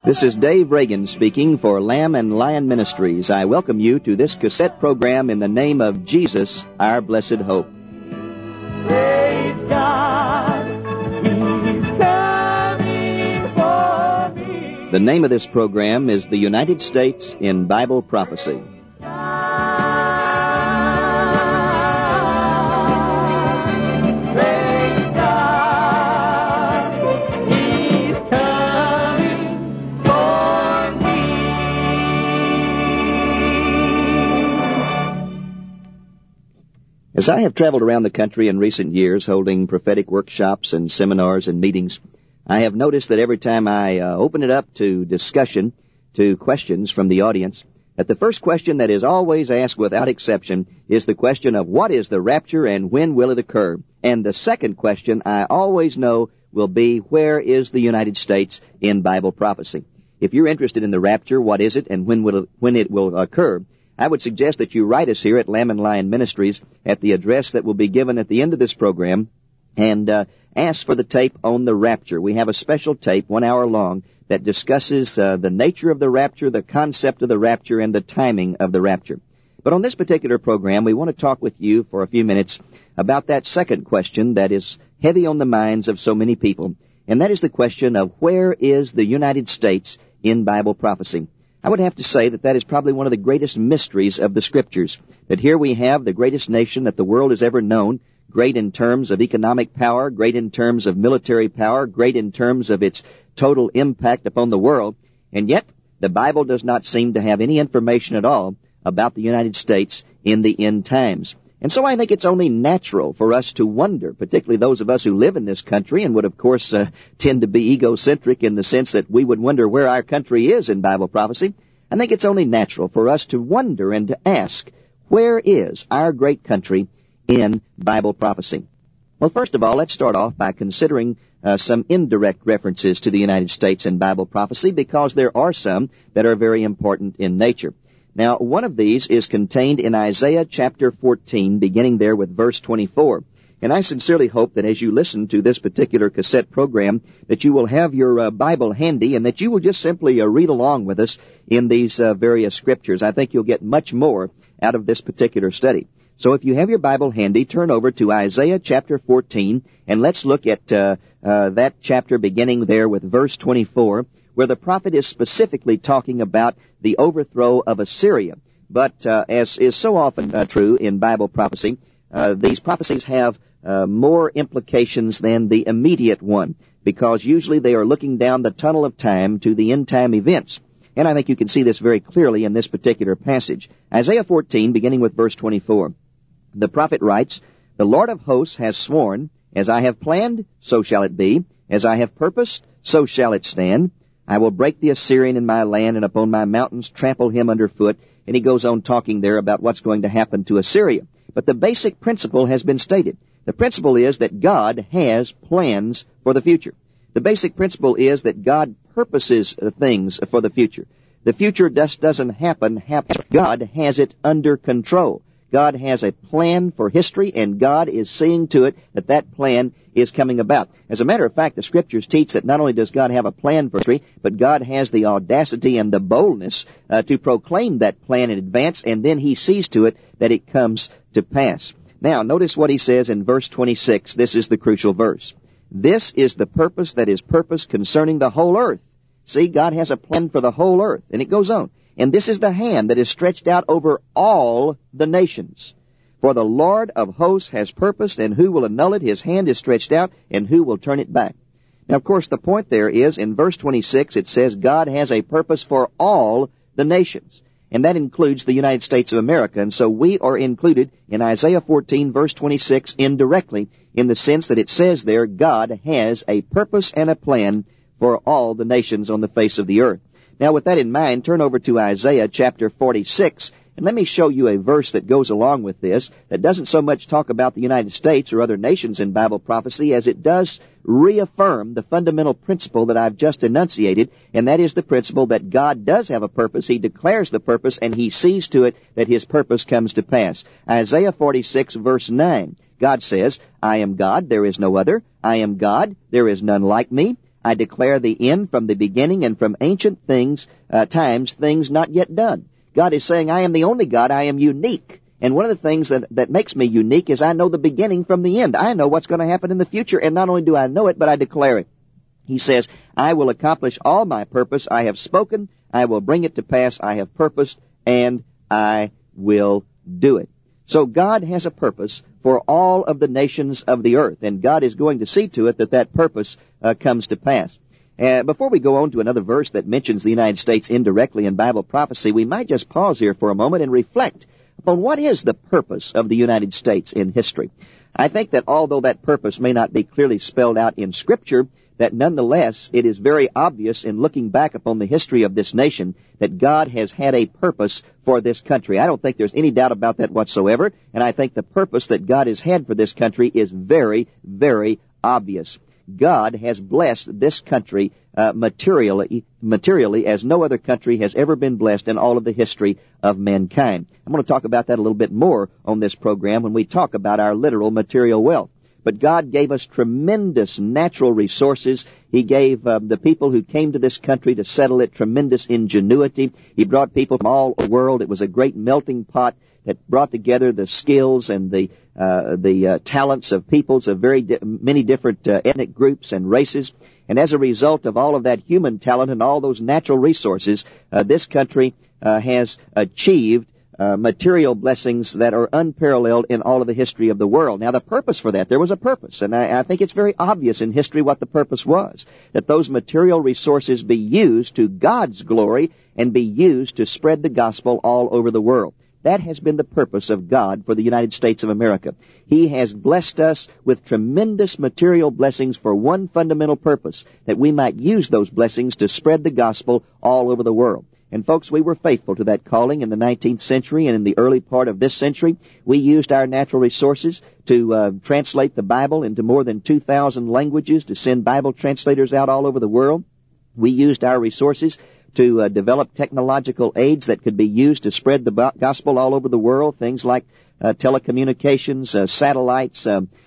This is Dave Reagan speaking for Lamb and Lion Ministries. I welcome you to this cassette program in the name of Jesus, our blessed hope. Praise God, He's coming for me. The name of this program is The United States in Bible Prophecy. As I have traveled around the country in recent years holding prophetic workshops and seminars and meetings, I have noticed that every time I open it up to discussion, to questions from the audience, that the first question that is always asked without exception is the question of what is the rapture and when will it occur? And the second question I always know will be where is the United States in Bible prophecy? If you're interested in the rapture, what is it and when it will occur? I would suggest that you write us here at Lamb and Lion Ministries at the address that will be given at the end of this program and ask for the tape on the rapture. We have a special tape, 1 hour long, that discusses the nature of the rapture, the concept of the rapture, and the timing of the rapture. But on this particular program, we want to talk with you for a few minutes about that second question that is heavy on the minds of so many people, and that is the question of where is the United States in Bible prophecy? I would have to say that is probably one of the greatest mysteries of the Scriptures, that here we have the greatest nation that the world has ever known, great in terms of economic power, great in terms of military power, great in terms of its total impact upon the world, and yet the Bible does not seem to have any information at all about the United States in the end times. And so I think it's only natural for us to wonder, particularly those of us who live in this country and would, of course, tend to be egocentric in the sense that we would wonder where our country is in Bible prophecy. I think it's only natural for us to wonder and to ask, where is our great country in Bible prophecy? Well, first of all, let's start off by considering some indirect references to the United States in Bible prophecy, because there are some that are very important in nature. Now, one of these is contained in Isaiah chapter 14, beginning there with verse 24. And I sincerely hope that as you listen to this particular cassette program, that you will have your Bible handy and that you will just simply read along with us in these various scriptures. I think you'll get much more out of this particular study. So if you have your Bible handy, turn over to Isaiah chapter 14, and let's look at that chapter beginning there with verse 24, where the prophet is specifically talking about the overthrow of Assyria. But as is so often true in Bible prophecy, these prophecies have more implications than the immediate one, because usually they are looking down the tunnel of time to the end-time events. And I think you can see this very clearly in this particular passage. Isaiah 14, beginning with verse 24. The prophet writes, "The Lord of hosts has sworn, as I have planned, so shall it be. As I have purposed, so shall it stand. I will break the Assyrian in my land, and upon my mountains trample him underfoot." And he goes on talking there about what's going to happen to Assyria. But the basic principle has been stated. The principle is that God has plans for the future. The basic principle is that God purposes things for the future. The future just doesn't happen. God has it under control. God has a plan for history, and God is seeing to it that that plan is coming about. As a matter of fact, the Scriptures teach that not only does God have a plan for history, but God has the audacity and the boldness to proclaim that plan in advance, and then He sees to it that it comes to pass. Now, notice what He says in verse 26. This is the crucial verse. "This is the purpose that is purposed concerning the whole earth." See, God has a plan for the whole earth, and it goes on. "And this is the hand that is stretched out over all the nations. For the Lord of hosts has purposed, and who will annul it? His hand is stretched out, and who will turn it back?" Now, of course, the point there is, in verse 26, it says God has a purpose for all the nations. And that includes the United States of America. And so we are included in Isaiah 14, verse 26, indirectly, in the sense that it says there, God has a purpose and a plan for all the nations on the face of the earth. Now, with that in mind, turn over to Isaiah chapter 46, and let me show you a verse that goes along with this, that doesn't so much talk about the United States or other nations in Bible prophecy as it does reaffirm the fundamental principle that I've just enunciated, and that is the principle that God does have a purpose. He declares the purpose, and He sees to it that His purpose comes to pass. Isaiah 46, verse 9, God says, "I am God, there is no other. I am God, there is none like me. I declare the end from the beginning and from ancient times, things not yet done. God is saying, I am the only God. I am unique. And one of the things that makes me unique is I know the beginning from the end. I know what's going to happen in the future, and not only do I know it, but I declare it. He says, I will accomplish all my purpose. I have spoken. I will bring it to pass. I have purposed, and I will do it. So God has a purpose for all of the nations of the earth, and God is going to see to it that that purpose comes to pass. Before we go on to another verse that mentions the United States indirectly in Bible prophecy, we might just pause here for a moment and reflect upon what is the purpose of the United States in history. I think that although that purpose may not be clearly spelled out in Scripture, that nonetheless it is very obvious in looking back upon the history of this nation that God has had a purpose for this country. I don't think there's any doubt about that whatsoever, and I think the purpose that God has had for this country is very, very obvious. God has blessed this country materially as no other country has ever been blessed in all of the history of mankind. I'm going to talk about that a little bit more on this program when we talk about our literal material wealth. But God gave us tremendous natural resources. He gave the people who came to this country to settle it tremendous ingenuity. He brought people from all over the world. It was a great melting pot that brought together the skills and the talents of peoples of many different ethnic groups and races. And as a result of all of that human talent and all those natural resources, this country has achieved material blessings that are unparalleled in all of the history of the world. Now, the purpose for that, there was a purpose, and I think it's very obvious in history what the purpose was, that those material resources be used to God's glory and be used to spread the gospel all over the world. That has been the purpose of God for the United States of America. He has blessed us with tremendous material blessings for one fundamental purpose, that we might use those blessings to spread the gospel all over the world. And folks, we were faithful to that calling in the 19th century and in the early part of this century. We used our natural resources to translate the Bible into more than 2,000 languages, to send Bible translators out all over the world. We used our resources to develop technological aids that could be used to spread the gospel all over the world, things like telecommunications, satellites,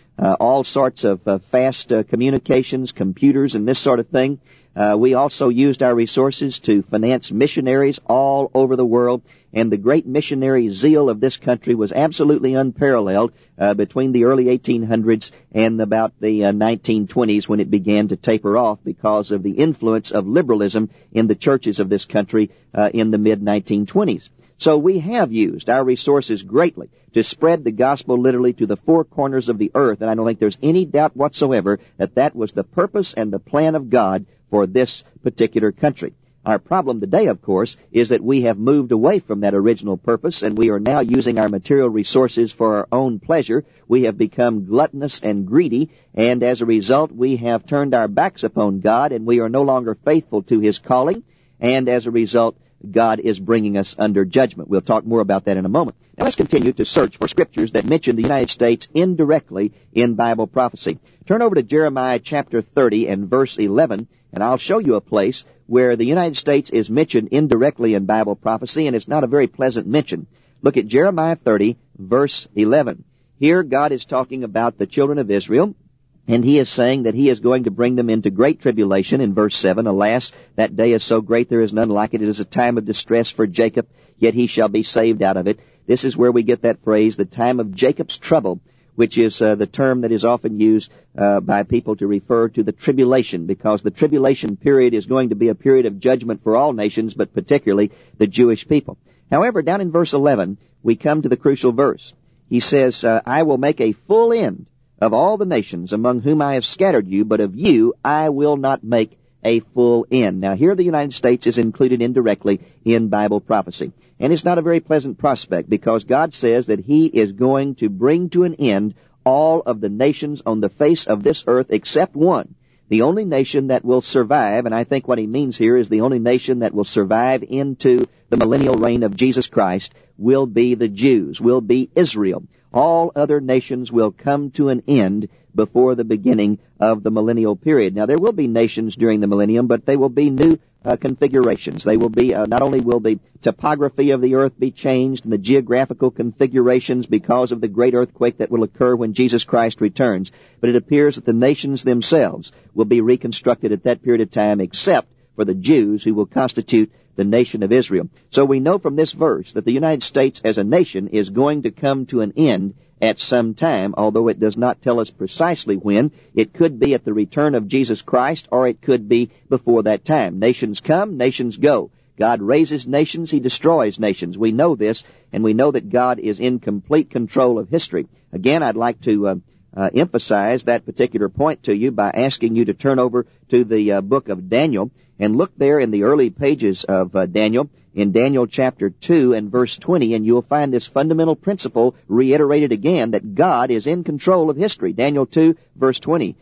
all sorts of fast communications, computers, and this sort of thing. We also used our resources to finance missionaries all over the world, and the great missionary zeal of this country was absolutely unparalleled between the early 1800s and about the 1920s, when it began to taper off because of the influence of liberalism in the churches of this country in the mid-1920s. So we have used our resources greatly to spread the gospel literally to the four corners of the earth, and I don't think there's any doubt whatsoever that that was the purpose and the plan of God for this particular country. Our problem today, of course, is that we have moved away from that original purpose, and we are now using our material resources for our own pleasure. We have become gluttonous and greedy, and as a result, we have turned our backs upon God, and we are no longer faithful to His calling, and as a result, God is bringing us under judgment. We'll talk more about that in a moment. Now let's continue to search for scriptures that mention the United States indirectly in Bible prophecy. Turn over to Jeremiah chapter 30 and verse 11, and I'll show you a place where the United States is mentioned indirectly in Bible prophecy, and it's not a very pleasant mention. Look at Jeremiah 30, verse 11. Here God is talking about the children of Israel, and He is saying that He is going to bring them into great tribulation. In verse 7, Alas, that day is so great there is none like it. It is a time of distress for Jacob, yet he shall be saved out of it. This is where we get that phrase, the time of Jacob's trouble, which is the term that is often used by people to refer to the tribulation, because the tribulation period is going to be a period of judgment for all nations, but particularly the Jewish people. However, down in verse 11, we come to the crucial verse. He says, I will make a full end of all the nations among whom I have scattered you, but of you I will not make a full end. Now, here the United States is included indirectly in Bible prophecy. And it's not a very pleasant prospect, because God says that He is going to bring to an end all of the nations on the face of this earth except one. The only nation that will survive, and I think what He means here is the only nation that will survive into the millennial reign of Jesus Christ, will be the Jews, will be Israel. all other nations will come to an end before the beginning of the millennial period. Now, there will be nations during the millennium, but they will be new configurations. They will be, not only will the topography of the earth be changed and the geographical configurations because of the great earthquake that will occur when Jesus Christ returns, but it appears that the nations themselves will be reconstructed at that period of time, except for the Jews who will constitute the nation of Israel. So we know from this verse that the United States as a nation is going to come to an end at some time, although it does not tell us precisely when. It could be at the return of Jesus Christ, or it could be before that time. Nations come, nations go. God raises nations, He destroys nations. We know this, and we know that God is in complete control of history. Again, I'd like to emphasize that particular point to you by asking you to turn over to the book of Daniel and look there in the early pages of Daniel, in Daniel chapter 2 and verse 20, and you'll find this fundamental principle reiterated again, that God is in control of history. Daniel 2, verse 20.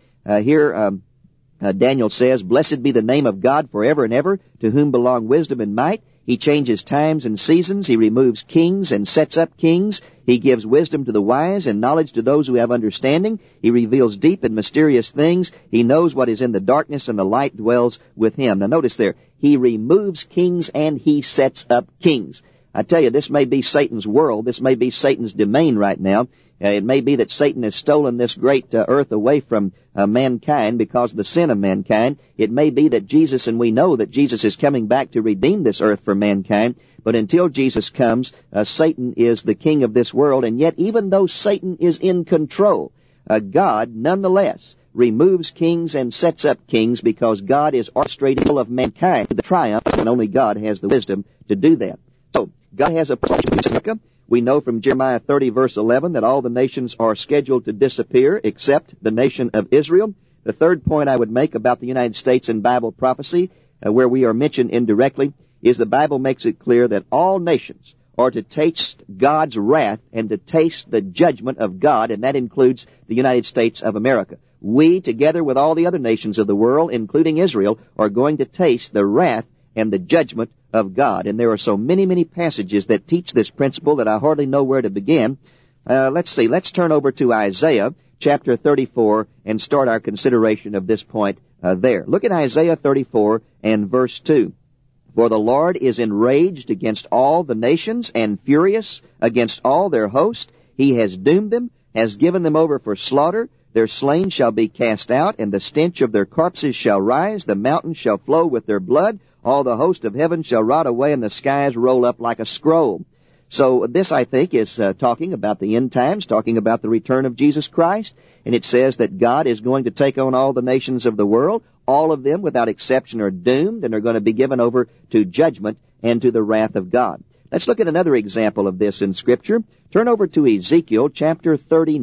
Daniel says, "Blessed be the name of God forever and ever, to whom belong wisdom and might. He changes times and seasons. He removes kings and sets up kings. He gives wisdom to the wise and knowledge to those who have understanding. He reveals deep and mysterious things. He knows what is in the darkness, and the light dwells with him." Now notice there, He removes kings and He sets up kings. I tell you, this may be Satan's world. This may be Satan's domain right now. It may be that Satan has stolen this great earth away from mankind because of the sin of mankind. It may be that Jesus, and we know that Jesus is coming back to redeem this earth for mankind, but until Jesus comes, Satan is the king of this world, and yet even though Satan is in control, God nonetheless removes kings and sets up kings, because God is orchestrating all of mankind to the triumph, and only God has the wisdom to do that. So, God has a plan for America. We know from Jeremiah 30, verse 11, that all the nations are scheduled to disappear except the nation of Israel. The third point I would make about the United States in Bible prophecy, where we are mentioned indirectly, is the Bible makes it clear that all nations are to taste God's wrath and to taste the judgment of God, and that includes the United States of America. We, together with all the other nations of the world, including Israel, are going to taste the wrath and the judgment of God. And there are so many, many passages that teach this principle that I hardly know where to begin. Let's see. Let's turn over to Isaiah chapter 34 and start our consideration of this point there. Look at Isaiah 34 and verse 2. "For the Lord is enraged against all the nations and furious against all their host. He has doomed them, has given them over for slaughter. Their slain shall be cast out, and the stench of their corpses shall rise. The mountains shall flow with their blood. All the host of heaven shall rot away, and the skies roll up like a scroll." So this, I think, is talking about the end times, talking about the return of Jesus Christ. And it says that God is going to take on all the nations of the world. All of them, without exception, are doomed and are going to be given over to judgment and to the wrath of God. Let's look at another example of this in Scripture. Turn over to Ezekiel chapter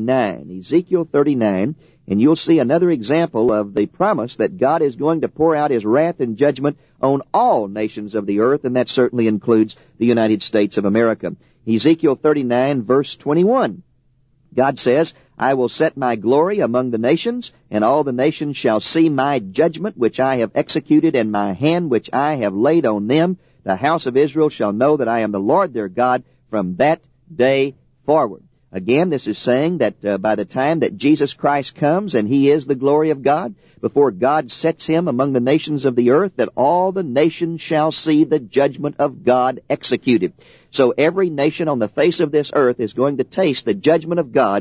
39. Ezekiel 39, and you'll see another example of the promise that God is going to pour out His wrath and judgment on all nations of the earth, and that certainly includes the United States of America. Ezekiel 39, verse 21. God says, "I will set my glory among the nations, and all the nations shall see my judgment which I have executed, and my hand which I have laid on them. The house of Israel shall know that I am the Lord their God from that day forward." Again, this is saying that by the time that Jesus Christ comes, and He is the glory of God, before God sets Him among the nations of the earth, that all the nations shall see the judgment of God executed. So every nation on the face of this earth is going to taste the judgment of God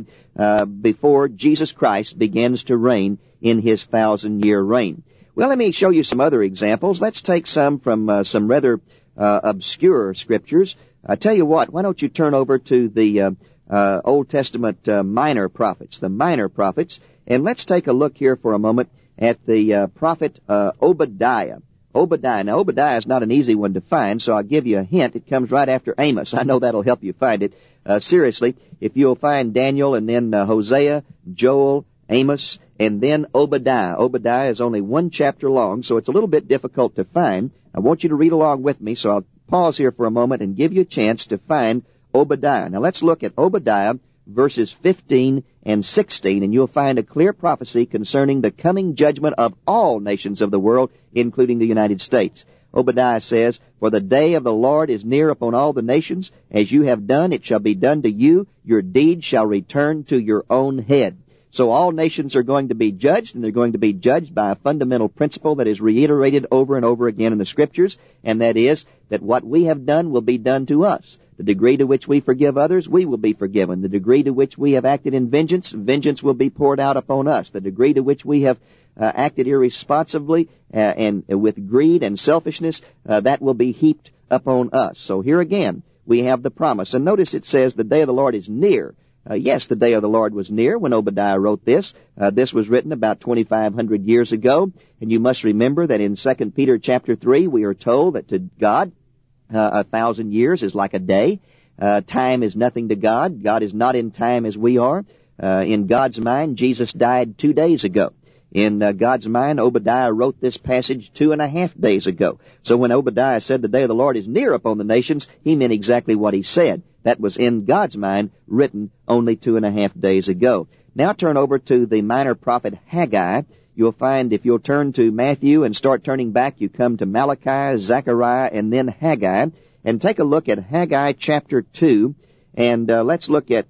before Jesus Christ begins to reign in His 1,000-year reign. Well, let me show you some other examples. Let's take some from some rather obscure scriptures. I tell you what, why don't you turn over to the Old Testament minor prophets, the minor prophets, and let's take a look here for a moment at the prophet Obadiah. Obadiah. Now, Obadiah is not an easy one to find, so I'll give you a hint. It comes right after Amos. I know that'll help you find it. Seriously, if you'll find Daniel and then Hosea, Joel, Amos, and then Obadiah. Obadiah is only one chapter long, so it's a little bit difficult to find. I want you to read along with me, so I'll pause here for a moment and give you a chance to find Obadiah. Now let's look at Obadiah verses 15 and 16, and you'll find a clear prophecy concerning the coming judgment of all nations of the world, including the United States. Obadiah says, "For the day of the Lord is near upon all the nations. As you have done, it shall be done to you. Your deed shall return to your own head." So all nations are going to be judged, and they're going to be judged by a fundamental principle that is reiterated over and over again in the Scriptures, and that is that what we have done will be done to us. The degree to which we forgive others, we will be forgiven. The degree to which we have acted in vengeance, vengeance will be poured out upon us. The degree to which we have acted irresponsibly and with greed and selfishness, that will be heaped upon us. So here again, we have the promise. And notice it says the day of the Lord is near. Yes, the day of the Lord was near when Obadiah wrote this. This was written about 2,500 years ago. And you must remember that in 2 Peter chapter 3, we are told that to God, 1,000 years is like a day. Time is nothing to God. God is not in time as we are. In God's mind, Jesus died 2 days ago. In God's mind, Obadiah wrote this passage 2.5 days ago. So when Obadiah said the day of the Lord is near upon the nations, he meant exactly what he said. That was in God's mind, written only 2.5 days ago. Now turn over to the minor prophet Haggai. You'll find if you'll turn to Matthew and start turning back, you come to Malachi, Zechariah, and then Haggai. And take a look at Haggai chapter 2. And let's look at,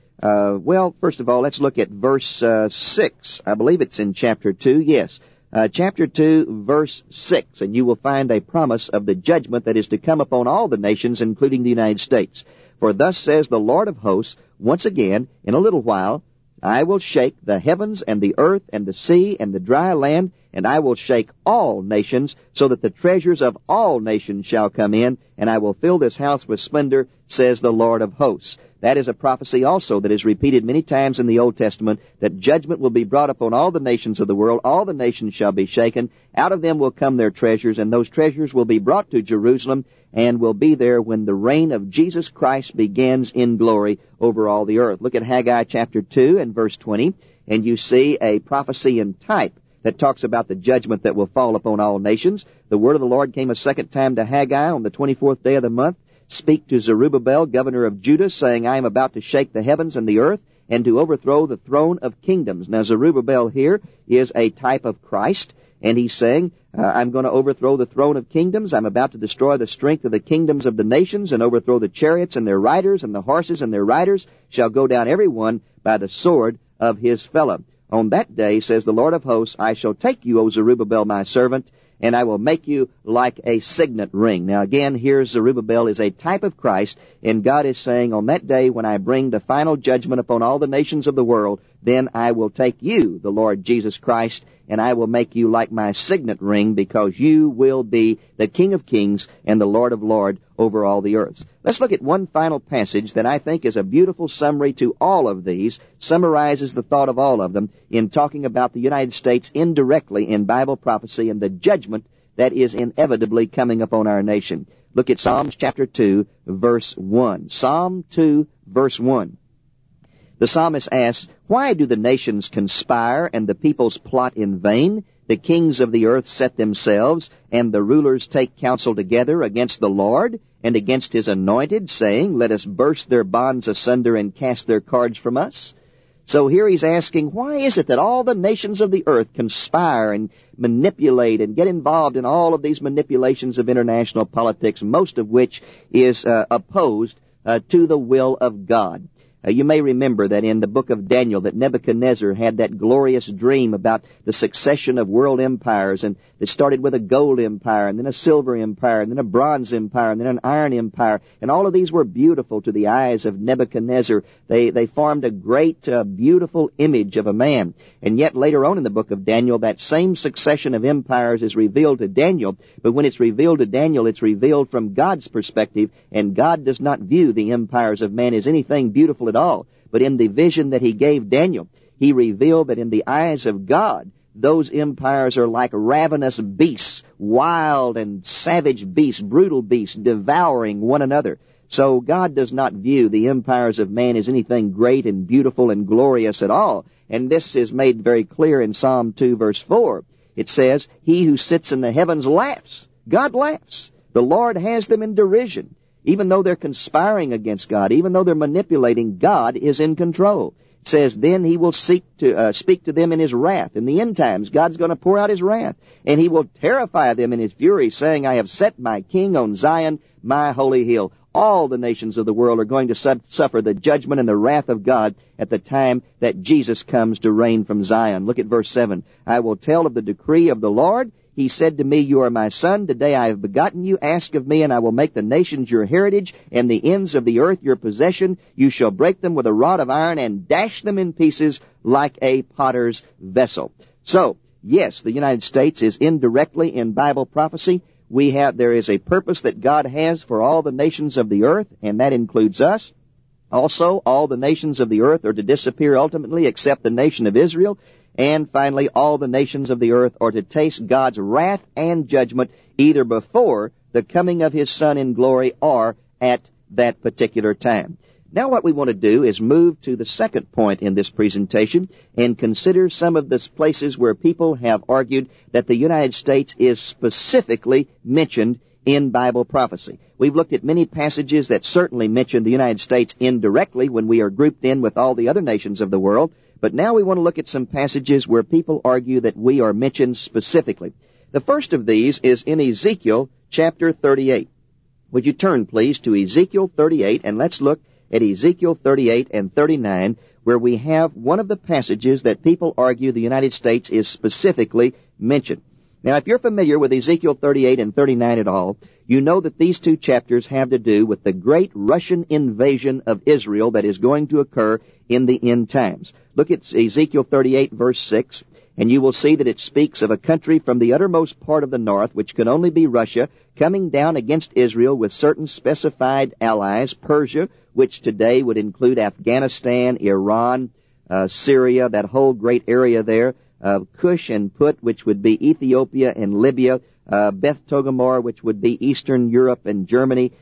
first of all, let's look at verse 6. I believe it's in chapter 2, yes. Chapter 2, verse 6. And you will find a promise of the judgment that is to come upon all the nations, including the United States. For thus says the Lord of hosts, once again, in a little while, I will shake the heavens and the earth and the sea and the dry land, and I will shake all nations, so that the treasures of all nations shall come in, and I will fill this house with splendor, says the Lord of hosts. That is a prophecy also that is repeated many times in the Old Testament, that judgment will be brought upon all the nations of the world. All the nations shall be shaken. Out of them will come their treasures, and those treasures will be brought to Jerusalem and will be there when the reign of Jesus Christ begins in glory over all the earth. Look at Haggai chapter 2 and verse 20, and you see a prophecy in type that talks about the judgment that will fall upon all nations. The word of the Lord came a second time to Haggai on the 24th day of the month. Speak to Zerubbabel, governor of Judah, saying, I am about to shake the heavens and the earth, and to overthrow the throne of kingdoms. Now, Zerubbabel here is a type of Christ, and he's saying, I'm going to overthrow the throne of kingdoms. I'm about to destroy the strength of the kingdoms of the nations, and overthrow the chariots and their riders, and the horses and their riders shall go down every one by the sword of his fellow. On that day, says the Lord of hosts, I shall take you, O Zerubbabel, my servant, and I will make you like a signet ring. Now again, here Zerubbabel is a type of Christ, and God is saying, on that day when I bring the final judgment upon all the nations of the world, then I will take you, the Lord Jesus Christ, and I will make you like my signet ring, because you will be the King of kings and the Lord of lords over all the earth. Let's look at one final passage that I think is a beautiful summary to all of these, summarizes the thought of all of them in talking about the United States indirectly in Bible prophecy and the judgment that is inevitably coming upon our nation. Look at Psalms chapter 2, verse 1. Psalm 2, verse 1. The psalmist asks, why do the nations conspire and the peoples plot in vain? The kings of the earth set themselves, and the rulers take counsel together against the Lord and against his anointed, saying, let us burst their bonds asunder and cast their cords from us. So here he's asking, why is it that all the nations of the earth conspire and manipulate and get involved in all of these manipulations of international politics, most of which is opposed to the will of God? You may remember that in the book of Daniel that Nebuchadnezzar had that glorious dream about the succession of world empires, and it started with a gold empire, and then a silver empire, and then a bronze empire, and then an iron empire, and all of these were beautiful to the eyes of Nebuchadnezzar. They formed a great, beautiful image of a man. And yet later on in the book of Daniel, that same succession of empires is revealed to Daniel, but when it's revealed to Daniel, it's revealed from God's perspective, and God does not view the empires of man as anything beautiful at all. But in the vision that he gave Daniel, he revealed that in the eyes of God, those empires are like ravenous beasts, wild and savage beasts, brutal beasts, devouring one another. So God does not view the empires of man as anything great and beautiful and glorious at all. And this is made very clear in Psalm 2, verse 4. It says, he who sits in the heavens laughs. God laughs. The Lord has them in derision. even though they're conspiring against God, even though they're manipulating, God is in control. It says, then he will speak to them in his wrath. In the end times, God's going to pour out his wrath, and he will terrify them in his fury, saying, I have set my king on Zion, my holy hill. All the nations of the world are going to suffer the judgment and the wrath of God at the time that Jesus comes to reign from Zion. Look at verse 7. I will tell of the decree of the Lord. He said to me, you are my son. Today I have begotten you. Ask of me, and I will make the nations your heritage, and the ends of the earth your possession. You shall break them with a rod of iron, and dash them in pieces like a potter's vessel. So, yes, the United States is indirectly in Bible prophecy. There is a purpose that God has for all the nations of the earth, and that includes us. Also, all the nations of the earth are to disappear ultimately, except the nation of Israel. And finally, all the nations of the earth are to taste God's wrath and judgment either before the coming of his Son in glory or at that particular time. Now what we want to do is move to the second point in this presentation and consider some of the places where people have argued that the United States is specifically mentioned in Bible prophecy. We've looked at many passages that certainly mention the United States indirectly when we are grouped in with all the other nations of the world, but now we want to look at some passages where people argue that we are mentioned specifically. The first of these is in Ezekiel chapter 38. Would you turn, please, to Ezekiel 38, and let's look at Ezekiel 38 and 39, where we have one of the passages that people argue the United States is specifically mentioned. Now, if you're familiar with Ezekiel 38 and 39 at all, you know that these two chapters have to do with the great Russian invasion of Israel that is going to occur in the end times. Look at Ezekiel 38, verse 6, and you will see that it speaks of a country from the uttermost part of the north, which could only be Russia, coming down against Israel with certain specified allies, Persia, which today would include Afghanistan, Iran, Syria, that whole great area there, Cush and Put, which would be Ethiopia and Libya, Beth Togarmah, which would be Eastern Europe and Germany,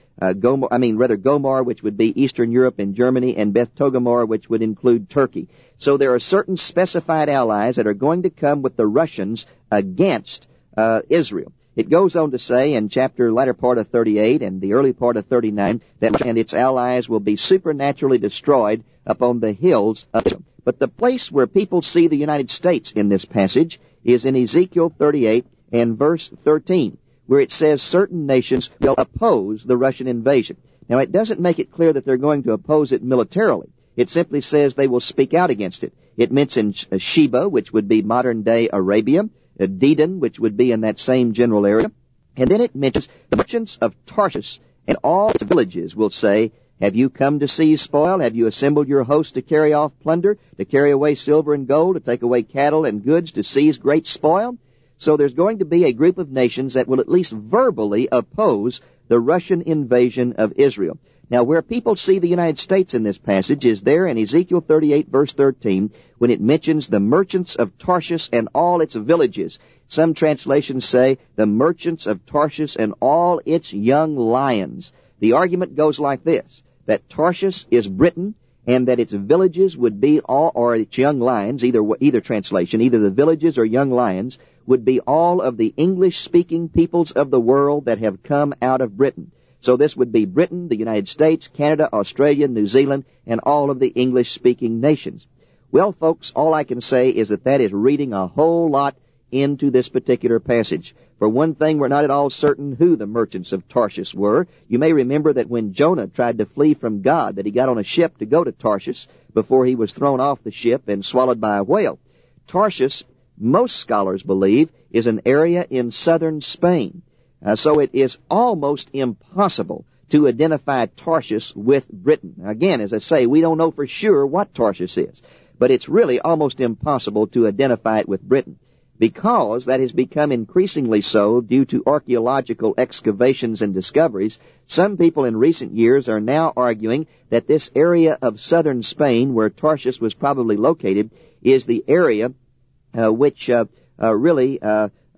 Gomar, which would be Eastern Europe and Germany, and Beth Togarmah, which would include Turkey. So there are certain specified allies that are going to come with the Russians against Israel. It goes on to say in latter part of 38 and the early part of 39 that Russia and its allies will be supernaturally destroyed upon the hills of Israel. But the place where people see the United States in this passage is in Ezekiel 38 and verse 13, where it says certain nations will oppose the Russian invasion. Now, it doesn't make it clear that they're going to oppose it militarily. It simply says they will speak out against it. It mentions Sheba, which would be modern-day Arabia, Dedan, which would be in that same general area, and then it mentions the merchants of Tarshish and all its villages will say, have you come to seize spoil? Have you assembled your host to carry off plunder, to carry away silver and gold, to take away cattle and goods, to seize great spoil? So there's going to be a group of nations that will at least verbally oppose the Russian invasion of Israel. Now, where people see the United States in this passage is there in Ezekiel 38, verse 13, when it mentions the merchants of Tarshish and all its villages. Some translations say the merchants of Tarshish and all its young lions. The argument goes like this, that Tarshish is Britain and that its villages would be all, or its young lions, either translation, either the villages or young lions, would be all of the English-speaking peoples of the world that have come out of Britain. So this would be Britain, the United States, Canada, Australia, New Zealand, and all of the English-speaking nations. Well, folks, all I can say is that is reading a whole lot into this particular passage. For one thing, we're not at all certain who the merchants of Tarshish were. You may remember that when Jonah tried to flee from God, that he got on a ship to go to Tarshish before he was thrown off the ship and swallowed by a whale. Tarshish, most scholars believe, is an area in southern Spain. So it is almost impossible to identify Tarshish with Britain. Again, as I say, we don't know for sure what Tarshish is, but it's really almost impossible to identify it with Britain, because that has become increasingly so due to archaeological excavations and discoveries. Some people in recent years are now arguing that this area of southern Spain, where Tarshish was probably located, is the area which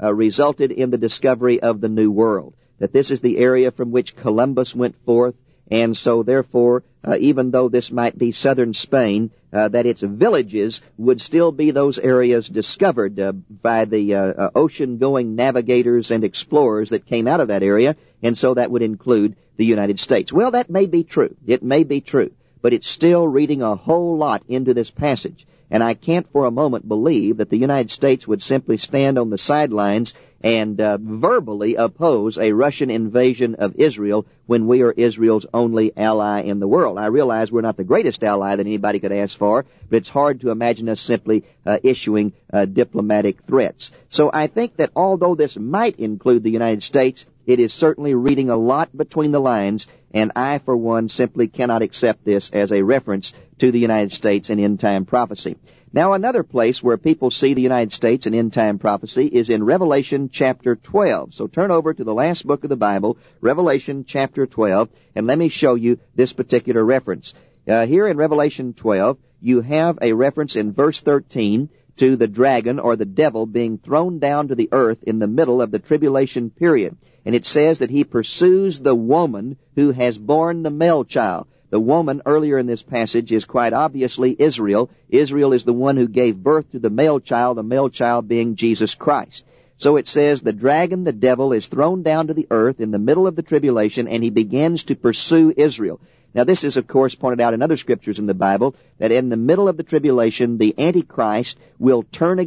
resulted in the discovery of the New World. That this is the area from which Columbus went forth and so therefore, even though this might be southern Spain, that its villages would still be those areas discovered by the ocean-going navigators and explorers that came out of that area, and so that would include the United States. Well, that may be true. It may be true, but it's still reading a whole lot into this passage. And I can't for a moment believe that the United States would simply stand on the sidelines and verbally oppose a Russian invasion of Israel when we are Israel's only ally in the world. I realize we're not the greatest ally that anybody could ask for, but it's hard to imagine us simply issuing diplomatic threats. So I think that although this might include the United States, it is certainly reading a lot between the lines, and I, for one, simply cannot accept this as a reference to the United States in end-time prophecy. Now, another place where people see the United States in end-time prophecy is in Revelation chapter 12. So turn over to the last book of the Bible, Revelation chapter 12, and let me show you this particular reference. Here in Revelation 12, you have a reference in verse 13 to the dragon or the devil being thrown down to the earth in the middle of the tribulation period. And it says that he pursues the woman who has borne the male child. The woman earlier in this passage is quite obviously Israel. Israel is the one who gave birth to the male child being Jesus Christ. So it says the dragon, the devil, is thrown down to the earth in the middle of the tribulation, and he begins to pursue Israel. Now this is, of course, pointed out in other scriptures in the Bible, that in the middle of the tribulation, the Antichrist will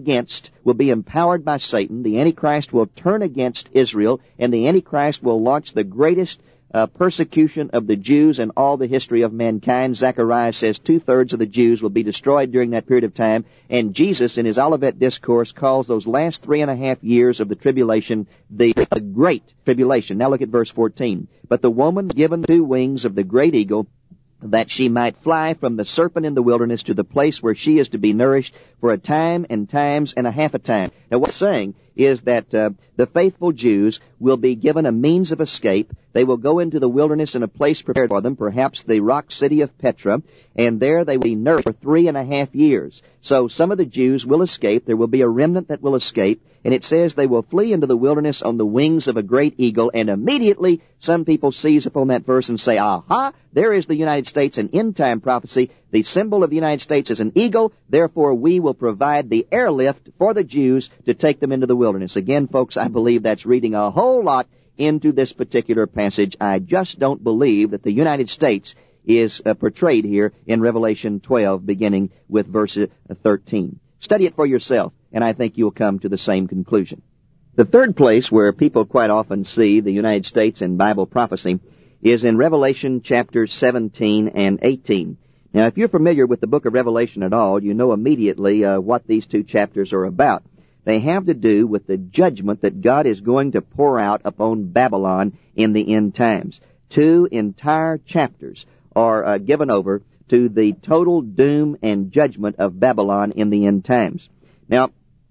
be empowered by Satan. The Antichrist will turn against Israel, and the Antichrist will launch the greatest persecution of the Jews in all the history of mankind. Zechariah says 2/3 of the Jews will be destroyed during that period of time, and Jesus in his Olivet Discourse calls those last 3.5 years of the tribulation the Great Tribulation. Now look at verse 14. But the woman given 2 wings of the great eagle, that she might fly from the serpent in the wilderness to the place where she is to be nourished for a time and times and a half a time. Now what's saying is that the faithful Jews will be given a means of escape. They will go into the wilderness in a place prepared for them, perhaps the rock city of Petra, and there they will be nourished for 3.5 years. So some of the Jews will escape. There will be a remnant that will escape, and it says they will flee into the wilderness on the wings of a great eagle, and immediately some people seize upon that verse and say, aha, there is the United States in end-time prophecy. The symbol of the United States is an eagle, therefore we will provide the airlift for the Jews to take them into the wilderness. Again, folks, I believe that's reading a whole lot into this particular passage. I just don't believe that the United States is portrayed here in Revelation 12, beginning with verse 13. Study it for yourself, and I think you'll come to the same conclusion. The third place where people quite often see the United States in Bible prophecy is in Revelation chapters 17 and 18. Now, if you're familiar with the book of Revelation at all, you know immediately what these 2 chapters are about. They have to do with the judgment that God is going to pour out upon Babylon in the end times. 2 entire chapters are given over to the total doom and judgment of Babylon in the end times. Now,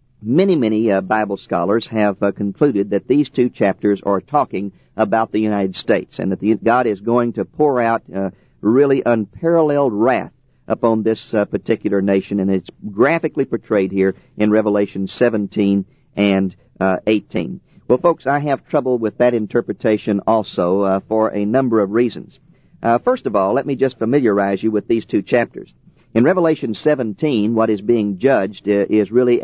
many Bible scholars have concluded that these 2 chapters are talking about the United States, and that God is going to pour out really unparalleled wrath upon this particular nation, and it's graphically portrayed here in Revelation 17 and 18. Well, folks, I have trouble with that interpretation also for a number of reasons. First of all, let me just familiarize you with these 2 chapters. In Revelation 17, what is being judged is really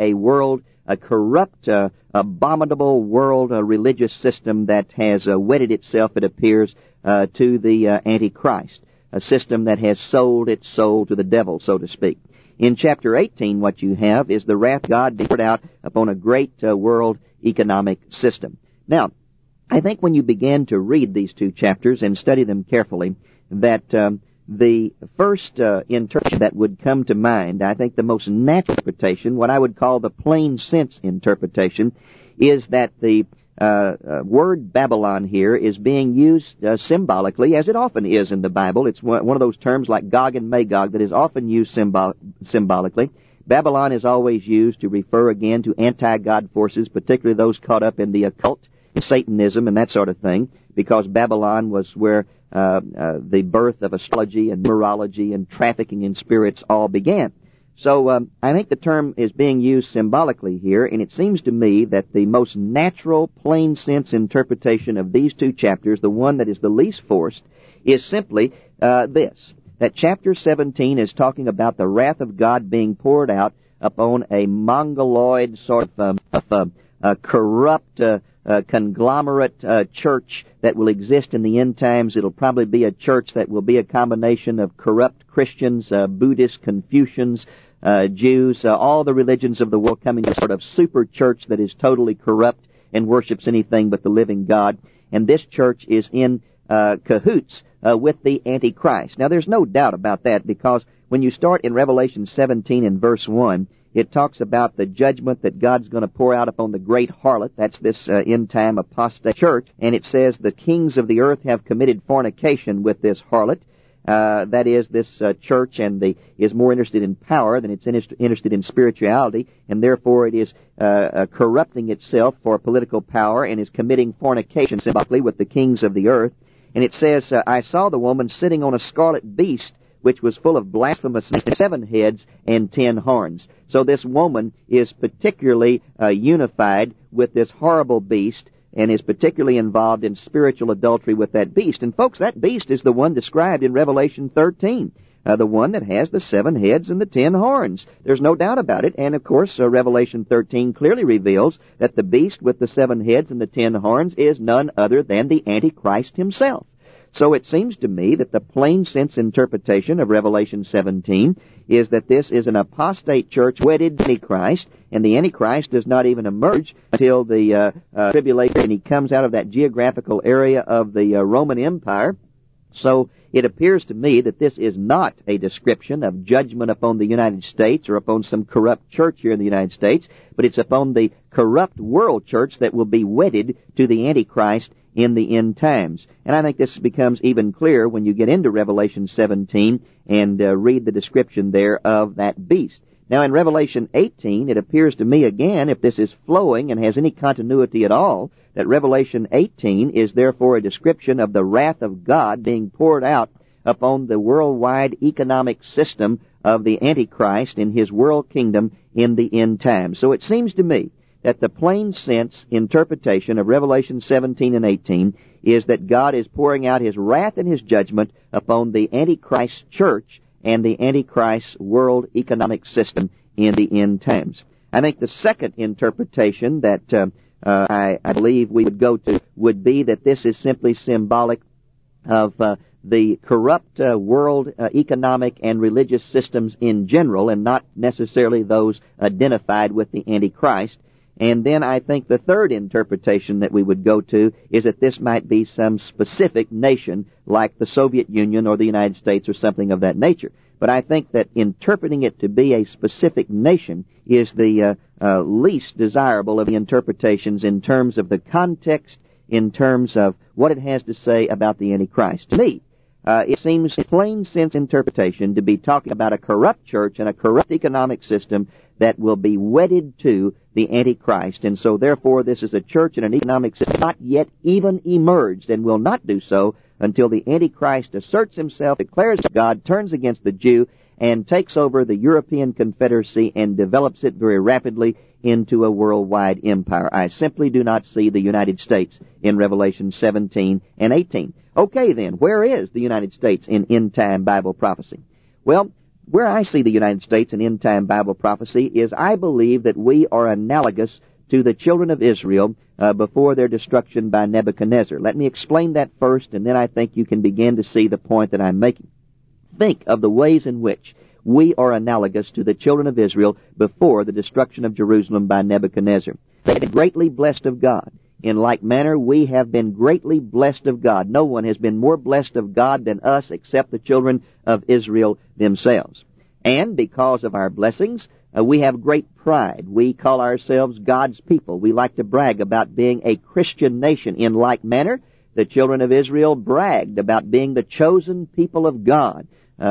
a corrupt, abominable world religious system that has wedded itself, it appears, to the Antichrist, a system that has sold its soul to the devil, so to speak. In chapter 18, what you have is the wrath of God being poured out upon a great world economic system. Now, I think when you begin to read these 2 chapters and study them carefully, that the first interpretation that would come to mind, I think the most natural interpretation, what I would call the plain sense interpretation, is that the word Babylon here is being used symbolically, as it often is in the Bible. It's one of those terms like Gog and Magog that is often used symbolically. Babylon is always used to refer again to anti-God forces, particularly those caught up in the occult, Satanism, and that sort of thing, because Babylon was where the birth of astrology and numerology and trafficking in spirits all began. So I think the term is being used symbolically here, and it seems to me that the most natural, plain sense interpretation of these two chapters, the one that is the least forced, is simply this, that chapter 17 is talking about the wrath of God being poured out upon a mongoloid sort of corrupt conglomerate church that will exist in the end times. It'll probably be a church that will be a combination of corrupt Christians, Buddhists, Confucians, Jews, all the religions of the world coming to a sort of super church that is totally corrupt and worships anything but the living God. And this church is in cahoots with the Antichrist. Now, there's no doubt about that, because when you start in Revelation 17 and verse 1, it talks about the judgment that God's going to pour out upon the great harlot. That's this end-time apostate church. And it says the kings of the earth have committed fornication with this harlot. That is, this church is more interested in power than it's interested in spirituality, and therefore it is corrupting itself for political power and is committing fornication symbolically with the kings of the earth. And it says, I saw the woman sitting on a scarlet beast, which was full of blasphemous 7 heads and 10 horns. So this woman is particularly unified with this horrible beast, and is particularly involved in spiritual adultery with that beast. And folks, that beast is the one described in Revelation 13, the one that has the 7 heads and the 10 horns. There's no doubt about it. And of course, Revelation 13 clearly reveals that the beast with the 7 heads and the 10 horns is none other than the Antichrist himself. So it seems to me that the plain sense interpretation of Revelation 17 is that this is an apostate church wedded to Antichrist, and the Antichrist does not even emerge until the tribulation, and he comes out of that geographical area of the Roman Empire. So it appears to me that this is not a description of judgment upon the United States or upon some corrupt church here in the United States, but it's upon the corrupt world church that will be wedded to the Antichrist in the end times. And I think this becomes even clearer when you get into Revelation 17 and read the description there of that beast. Now in Revelation 18, it appears to me again, if this is flowing and has any continuity at all, that Revelation 18 is therefore a description of the wrath of God being poured out upon the worldwide economic system of the Antichrist in his world kingdom in the end times. So it seems to me that the plain sense interpretation of Revelation 17 and 18 is that God is pouring out his wrath and his judgment upon the Antichrist church and the Antichrist world economic system in the end times. I think the second interpretation that I believe we would go to would be that this is simply symbolic of the corrupt world economic and religious systems in general, and not necessarily those identified with the Antichrist. And then I think the third interpretation that we would go to is that this might be some specific nation like the Soviet Union or the United States or something of that nature. But I think that interpreting it to be a specific nation is the least desirable of the interpretations in terms of the context, in terms of what it has to say about the Antichrist. To me, it seems plain sense interpretation to be talking about a corrupt church and a corrupt economic system that will be wedded to the Antichrist. And so therefore this is a church and an economic system not yet even emerged, and will not do so until the Antichrist asserts himself, declares God, turns against the Jew, and takes over the European Confederacy and develops it very rapidly into a worldwide empire. I simply do not see the United States in Revelation 17 and 18. Okay then, where is the United States in end-time Bible prophecy? Well, where I see the United States in end-time Bible prophecy is I believe that we are analogous to the children of Israel before their destruction by Nebuchadnezzar. Let me explain that first, and then I think you can begin to see the point that I'm making. Think of the ways in which we are analogous to the children of Israel before the destruction of Jerusalem by Nebuchadnezzar. They had been greatly blessed of God. In like manner, we have been greatly blessed of God. No one has been more blessed of God than us except the children of Israel themselves. And because of our blessings, we have great pride. We call ourselves God's people. We like to brag about being a Christian nation. In like manner, the children of Israel bragged about being the chosen people of God.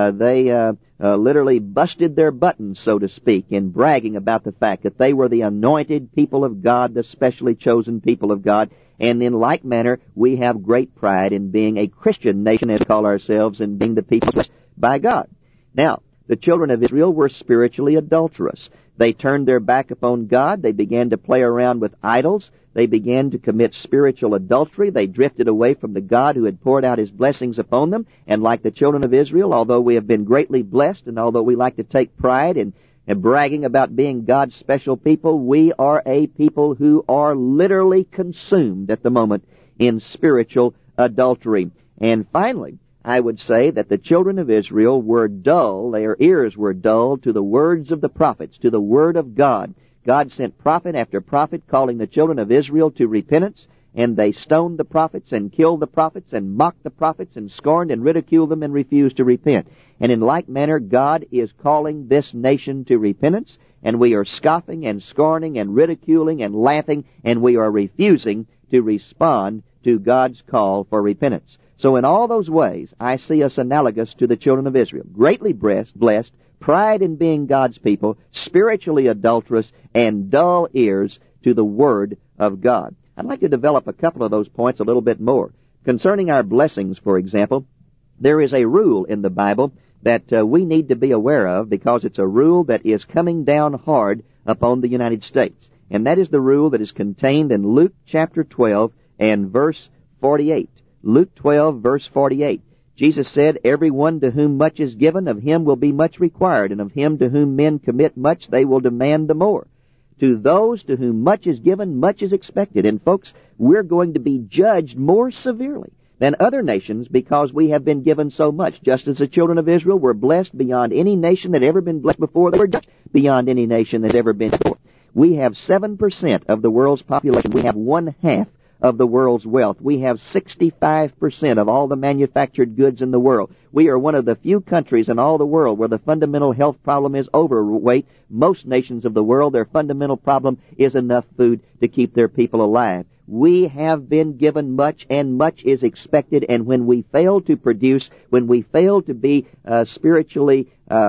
They literally busted their buttons, so to speak, in bragging about the fact that they were the anointed people of God, the specially chosen people of God. And in like manner, we have great pride in being a Christian nation, as we call ourselves, and being the people blessed by God. Now, The children of Israel were spiritually adulterous. They turned their back upon God. They began to play around with idols. They began to commit spiritual adultery. They drifted away from the God who had poured out his blessings upon them. And like the children of Israel, although we have been greatly blessed, and although we like to take pride in bragging about being God's special people, we are a people who are literally consumed at the moment in spiritual adultery. And finally, I would say that the children of Israel were dull, their ears were dull to the words of the prophets, to the word of God. God sent prophet after prophet calling the children of Israel to repentance, and they stoned the prophets and killed the prophets and mocked the prophets and scorned and ridiculed them and refused to repent. And in like manner, God is calling this nation to repentance, and we are scoffing and scorning and ridiculing and laughing, and we are refusing to respond to God's call for repentance. So in all those ways, I see us analogous to the children of Israel, greatly blessed, pride in being God's people, spiritually adulterous, and dull ears to the Word of God. I'd like to develop a couple of those points a little bit more. Concerning our blessings, for example, there is a rule in the Bible that we need to be aware of, because it's a rule that is coming down hard upon the United States. And that is the rule that is contained in Luke chapter 12 and verse 48. Luke 12, verse 48. Jesus said, "Everyone to whom much is given, of him will be much required, and of him to whom men commit much, they will demand the more. To those to whom much is given, much is expected." And folks, we're going to be judged more severely than other nations because we have been given so much. Just as the children of Israel were blessed beyond any nation that had ever been blessed before, they were judged beyond any nation that had ever been before. We have 7% of the world's population. We have 1/2 of the world's wealth. We have 65% of all the manufactured goods in the world. We are one of the few countries in all the world where the fundamental health problem is overweight. Most nations of the world, their fundamental problem is enough food to keep their people alive. We have been given much, and much is expected, and when we fail to produce, when we fail to be spiritually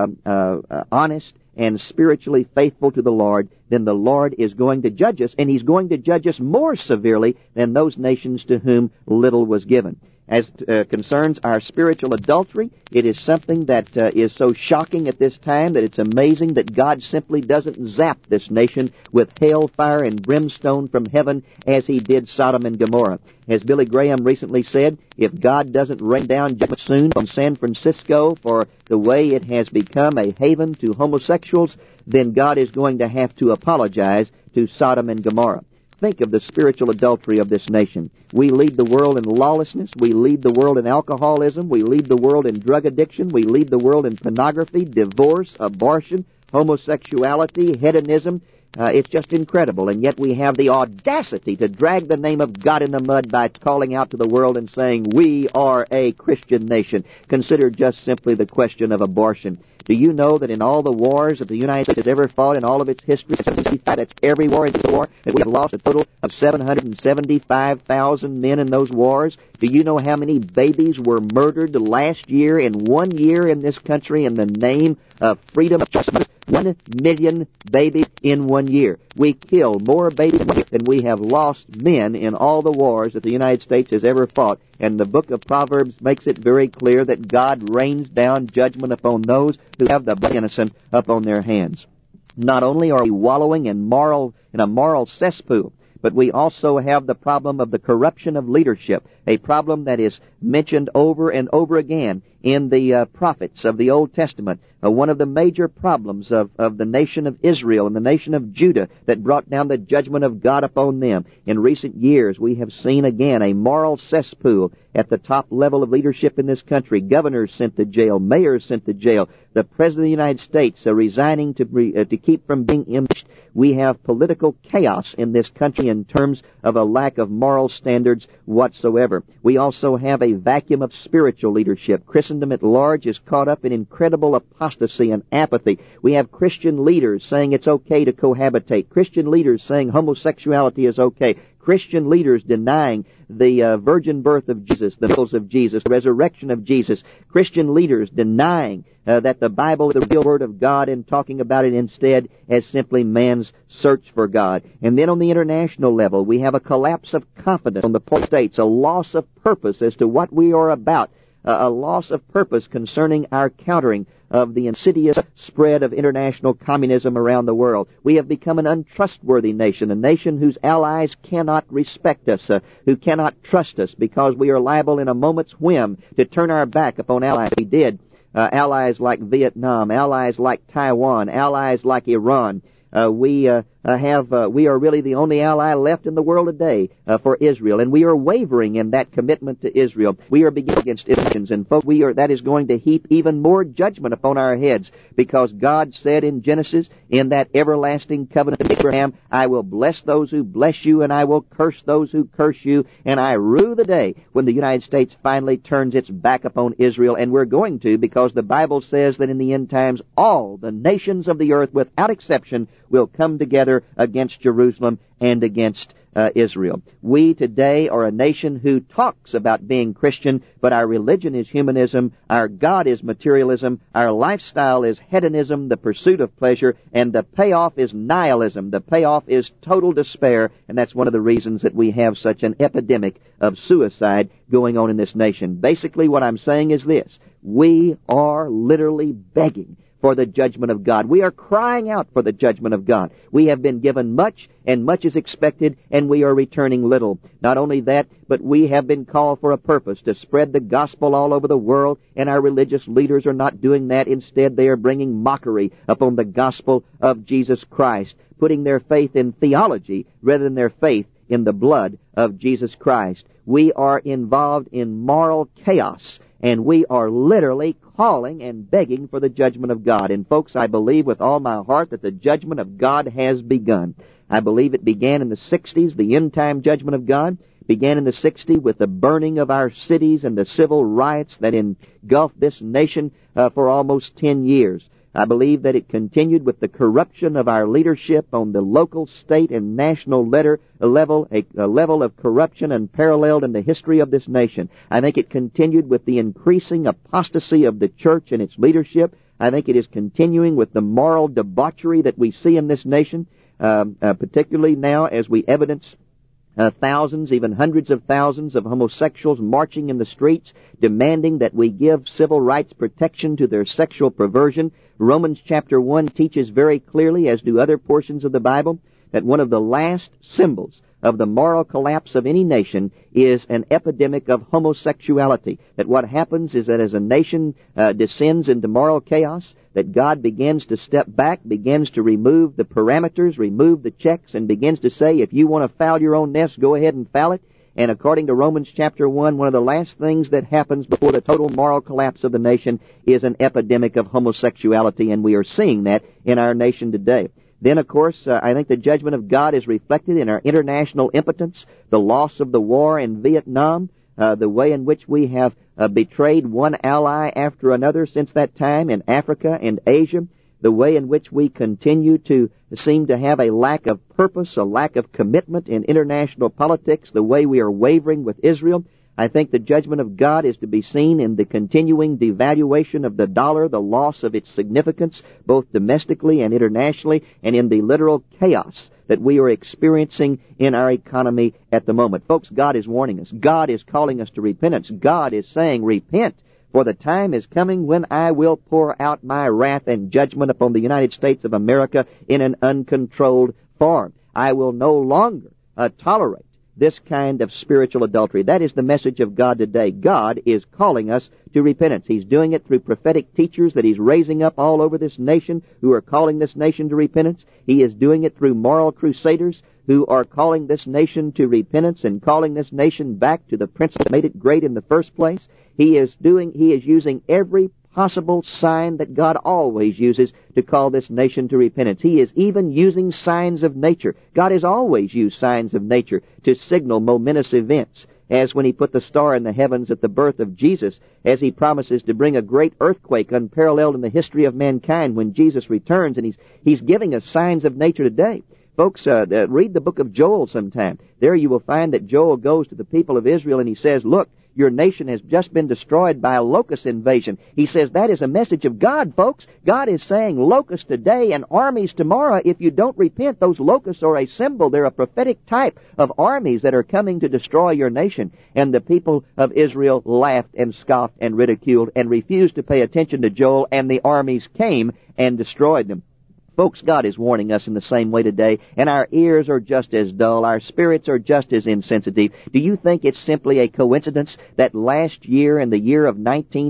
honest and spiritually faithful to the Lord, then the Lord is going to judge us, and He's going to judge us more severely than those nations to whom little was given. As concerns our spiritual adultery, it is something that is so shocking at this time that it's amazing that God simply doesn't zap this nation with hailfire and brimstone from heaven as He did Sodom and Gomorrah. As Billy Graham recently said, if God doesn't rain down judgment soon on San Francisco for the way it has become a haven to homosexuals, then God is going to have to apologize to Sodom and Gomorrah. Think of the spiritual adultery of this nation. We lead the world in lawlessness. We lead the world in alcoholism. We lead the world in drug addiction. We lead the world in pornography, divorce, abortion, homosexuality, hedonism. It's just incredible. And yet we have the audacity to drag the name of God in the mud by calling out to the world and saying, we are a Christian nation. Consider just simply the question of abortion. Do you know that in all the wars that the United States has ever fought in all of its history, that's every war in the war, that we have lost a total of 775,000 men in those wars? Do you know how many babies were murdered last year in 1 year in this country in the name of freedom of choice? 1 million babies in 1 year. We kill more babies than we have lost men in all the wars that the United States has ever fought. And the book of Proverbs makes it very clear that God rains down judgment upon those who have the blood innocent upon their hands. Not only are we wallowing in a moral cesspool, but we also have the problem of the corruption of leadership, a problem that is mentioned over and over again in the prophets of the Old Testament. One of the major problems of the nation of Israel and the nation of Judah that brought down the judgment of God upon them. In recent years, we have seen again a moral cesspool at the top level of leadership in this country. Governors sent to jail, mayors sent to jail, the President of the United States resigning to keep from being impeached. We have political chaos in this country in terms of a lack of moral standards whatsoever. We also have a vacuum of spiritual leadership. Christendom at large is caught up in incredible apostasy and apathy. We have Christian leaders saying it's okay to cohabitate. Christian leaders saying homosexuality is okay. Christian leaders denying the virgin birth of Jesus, the miracles of Jesus, the resurrection of Jesus. Christian leaders denying that the Bible is the real Word of God and talking about it instead as simply man's search for God. And then on the international level, we have a collapse of confidence on the part of states, a loss of purpose as to what we are about. a loss of purpose concerning our countering of the insidious spread of international communism around the world. We have become an untrustworthy nation, a nation whose allies cannot respect us, who cannot trust us, because we are liable in a moment's whim to turn our back upon allies. We did. Allies like Vietnam, allies like Taiwan, allies like Iran. We are really the only ally left in the world today for Israel, and we are wavering in that commitment to Israel. We are beginning against Israelians, and folks, that is going to heap even more judgment upon our heads, because God said in Genesis, in that everlasting covenant of Abraham, I will bless those who bless you, and I will curse those who curse you, and I rue the day when the United States finally turns its back upon Israel, and we're going to, because the Bible says that in the end times all the nations of the earth, without exception, will come together against Jerusalem and against Israel. We today are a nation who talks about being Christian, but our religion is humanism, our God is materialism, our lifestyle is hedonism, the pursuit of pleasure, and the payoff is nihilism. The payoff is total despair, and that's one of the reasons that we have such an epidemic of suicide going on in this nation. Basically, what I'm saying is this: we are literally begging for the judgment of God. We are crying out for the judgment of God. We have been given much, and much is expected, and we are returning little. Not only that, but we have been called for a purpose, to spread the gospel all over the world, and our religious leaders are not doing that. Instead, they are bringing mockery upon the gospel of Jesus Christ, putting their faith in theology rather than their faith in the blood of Jesus Christ. We are involved in moral chaos, and we are literally calling and begging for the judgment of God. And folks, I believe with all my heart that the judgment of God has begun. I believe it began in the 60s. The end-time judgment of God began in the 60s with the burning of our cities and the civil riots that engulfed this nation for almost 10 years. I believe that it continued with the corruption of our leadership on the local, state, and national level, a level of corruption unparalleled in the history of this nation. I think it continued with the increasing apostasy of the church and its leadership. I think it is continuing with the moral debauchery that we see in this nation, particularly now as we evidence thousands, even hundreds of thousands of homosexuals marching in the streets, demanding that we give civil rights protection to their sexual perversion. Romans chapter 1 teaches very clearly, as do other portions of the Bible, that one of the last symbols of the moral collapse of any nation is an epidemic of homosexuality. That what happens is that as a nation descends into moral chaos, that God begins to step back, begins to remove the parameters, remove the checks, and begins to say, if you want to foul your own nest, go ahead and foul it. And according to Romans chapter 1, one of the last things that happens before the total moral collapse of the nation is an epidemic of homosexuality, and we are seeing that in our nation today. Then, of course, I think the judgment of God is reflected in our international impotence, the loss of the war in Vietnam, the way in which we have betrayed one ally after another since that time in Africa and Asia, the way in which we continue to seem to have a lack of purpose, a lack of commitment in international politics, the way we are wavering with Israel. I think the judgment of God is to be seen in the continuing devaluation of the dollar, the loss of its significance, both domestically and internationally, and in the literal chaos that we are experiencing in our economy at the moment. Folks, God is warning us. God is calling us to repentance. God is saying, repent, for the time is coming when I will pour out my wrath and judgment upon the United States of America in an uncontrolled form. I will no longer tolerate this kind of spiritual adultery. That is the message of God today. God is calling us to repentance. He's doing it through prophetic teachers that He's raising up all over this nation who are calling this nation to repentance. He is doing it through moral crusaders who are calling this nation to repentance and calling this nation back to the principle that made it great in the first place. He is using every possible sign that God always uses to call this nation to repentance. He is even using signs of nature. God has always used signs of nature to signal momentous events, as when He put the star in the heavens at the birth of Jesus, as He promises to bring a great earthquake unparalleled in the history of mankind when Jesus returns, and He's giving us signs of nature today. Folks, read the book of Joel sometime. There you will find that Joel goes to the people of Israel and he says, look, Your nation has just been destroyed by a locust invasion. He says that is a message of God, folks. God is saying locusts today and armies tomorrow. If you don't repent, those locusts are a symbol. They're a prophetic type of armies that are coming to destroy your nation. And the people of Israel laughed and scoffed and ridiculed and refused to pay attention to Joel, and the armies came and destroyed them. Folks, God is warning us in the same way today, and our ears are just as dull, our spirits are just as insensitive. Do you think it's simply a coincidence that last year, in the year of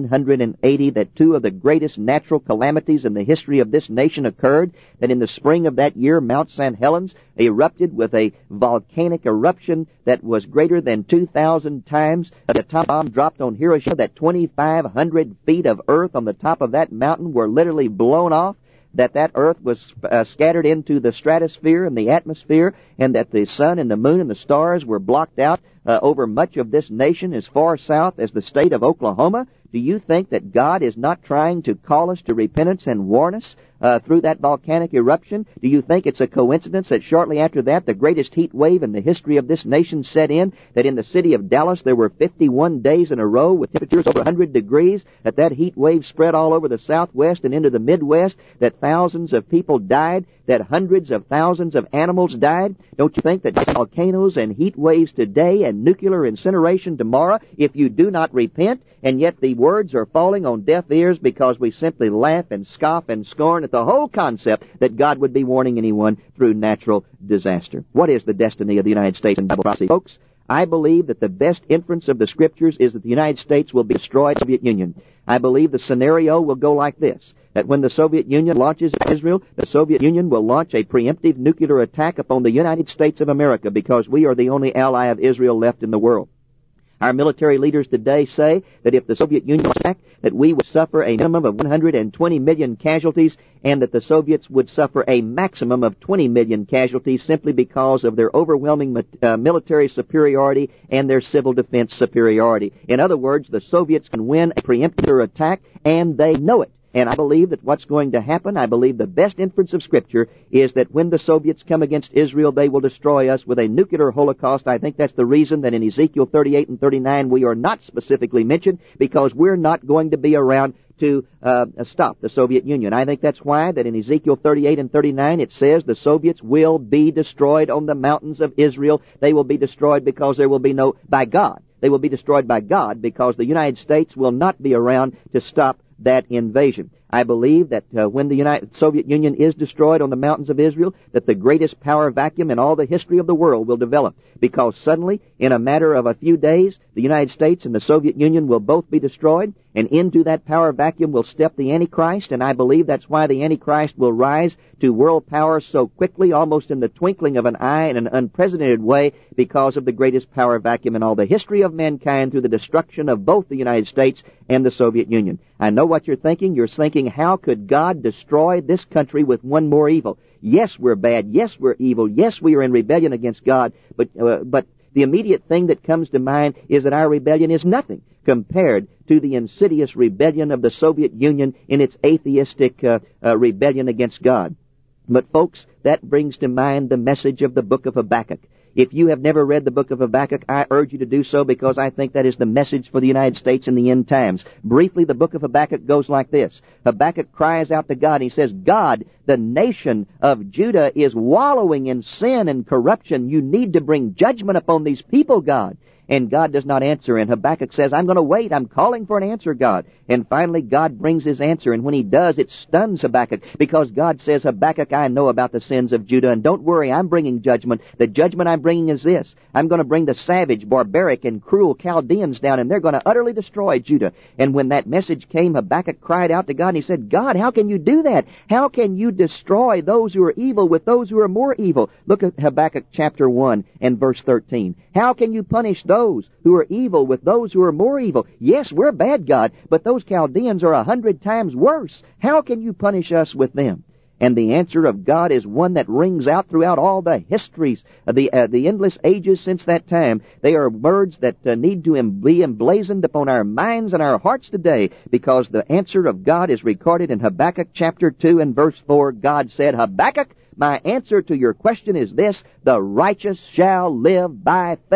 1980, that two of the greatest natural calamities in the history of this nation occurred? That in the spring of that year, Mount St. Helens erupted with a volcanic eruption that was greater than 2,000 times. The atomic bomb dropped on Hiroshima, that 2,500 feet of earth on the top of that mountain were literally blown off, that earth was scattered into the stratosphere and the atmosphere, and that the sun and the moon and the stars were blocked out over much of this nation as far south as the state of Oklahoma? Do you think that God is not trying to call us to repentance and warn us through that volcanic eruption? Do you think it's a coincidence that shortly after that, the greatest heat wave in the history of this nation set in, that in the city of Dallas there were 51 days in a row with temperatures over 100 degrees, that heat wave spread all over the Southwest and into the Midwest, that thousands of people died, that hundreds of thousands of animals died? Don't you think that volcanoes and heat waves today and nuclear incineration tomorrow, if you do not repent, and yet the words are falling on deaf ears because we simply laugh and scoff and scorn at the whole concept that God would be warning anyone through natural disaster? What is the destiny of the United States in Bible prophecy, folks? I believe that the best inference of the Scriptures is that the United States will be destroyed by the Soviet Union. I believe the scenario will go like this, that when the Soviet Union launches Israel, the Soviet Union will launch a preemptive nuclear attack upon the United States of America because we are the only ally of Israel left in the world. Our military leaders today say that if the Soviet Union attacked, that we would suffer a minimum of 120 million casualties, and that the Soviets would suffer a maximum of 20 million casualties simply because of their overwhelming military superiority and their civil defense superiority. In other words, the Soviets can win a preemptive attack, and they know it. And I believe that what's going to happen, I believe the best inference of Scripture is that when the Soviets come against Israel, they will destroy us with a nuclear holocaust. I think that's the reason that in Ezekiel 38 and 39 we are not specifically mentioned, because we're not going to be around to stop the Soviet Union. I think that's why that in Ezekiel 38 and 39 it says the Soviets will be destroyed on the mountains of Israel. They will be destroyed because there will be no, by God. They will be destroyed by God because the United States will not be around to stop that invasion. I believe that when the Soviet Union is destroyed on the mountains of Israel, that the greatest power vacuum in all the history of the world will develop, because suddenly, in a matter of a few days, the United States and the Soviet Union will both be destroyed, and into that power vacuum will step the Antichrist, and I believe that's why the Antichrist will rise to world power so quickly, almost in the twinkling of an eye, in an unprecedented way, because of the greatest power vacuum in all the history of mankind through the destruction of both the United States and the Soviet Union. I know what you're thinking. You're thinking, how could God destroy this country with one more evil? Yes, we're bad. Yes, we're evil. Yes, we are in rebellion against God. But the immediate thing that comes to mind is that our rebellion is nothing compared to the insidious rebellion of the Soviet Union in its atheistic rebellion against God. But folks, that brings to mind the message of the book of Habakkuk. If you have never read the book of Habakkuk, I urge you to do so, because I think that is the message for the United States in the end times. Briefly, the book of Habakkuk goes like this. Habakkuk cries out to God. He says, God, the nation of Judah is wallowing in sin and corruption. You need to bring judgment upon these people, God. And God does not answer. And Habakkuk says, I'm going to wait. I'm calling for an answer, God. And finally, God brings his answer. And when he does, it stuns Habakkuk, because God says, Habakkuk, I know about the sins of Judah. And don't worry, I'm bringing judgment. The judgment I'm bringing is this. I'm going to bring the savage, barbaric, and cruel Chaldeans down, and they're going to utterly destroy Judah. And when that message came, Habakkuk cried out to God, and he said, God, how can you do that? How can you destroy those who are evil with those who are more evil? Look at Habakkuk chapter 1 and verse 13. How can you punish those who are evil with those who are more evil? Yes, we're bad, God, but those Chaldeans are 100 times worse. How can you punish us with them? And the answer of God is one that rings out throughout all the histories of the endless ages since that time. They are words that need to be emblazoned upon our minds and our hearts today, because the answer of God is recorded in Habakkuk chapter 2 and verse 4. God said, Habakkuk, my answer to your question is this: the righteous shall live by faith.